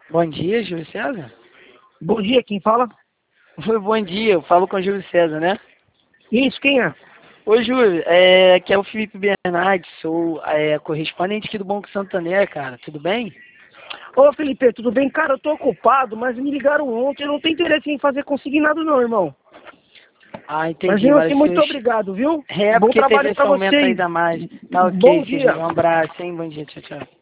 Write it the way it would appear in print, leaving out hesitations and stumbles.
Bom dia, Júlio César? Bom dia, quem fala? Bom dia, eu falo com o Júlio César, né? Isso, quem é? Oi, Júlio, aqui é o Felipe Bernardes, sou correspondente aqui do Banco Santander, cara, tudo bem? Ô, Felipe, tudo bem? Cara, eu tô ocupado, mas me ligaram ontem, eu não tenho interesse em fazer consignado não, irmão. Ah, Mas entendi, mesmo mas assim, muito obrigado, viu? é Bom porque teve trabalho esse pra aumento aí vocês. da margem. Tá Bom ok, seja, dia. um abraço, hein? Bom dia, tchau, tchau.